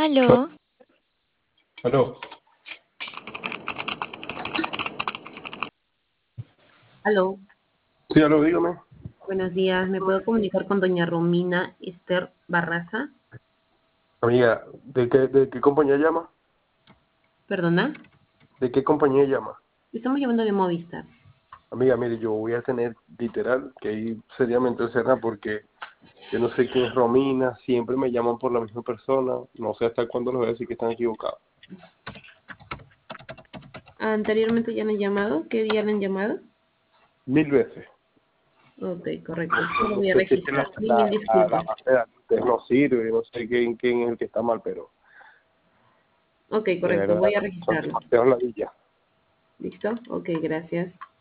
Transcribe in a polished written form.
Aló, Aló, Aló, sí, aló, dígame. buenos días. ¿Me puedo comunicar con doña Romina Esther Barraza? Amiga, ¿de qué compañía llama? ¿Perdona? ¿De qué compañía llama? Estamos llamando de Movistar. Amiga, mire, yo voy a tener literal que ir seriamente encerrada porque yo no sé quién es Romina, siempre me llaman por la misma persona, no sé hasta cuándo les voy a decir que están equivocados. Anteriormente ya le han llamado. ¿Qué día le han llamado? Mil veces. Ok, correcto. Solo No voy a sé si es que registrar. Mil la disculpas. base de datos de ustedes no sirve, no sé quién es el que está mal, pero Ok, de correcto. verdad Voy a son registrarlo. demasiados ladillas. ¿Listo? Ok, gracias.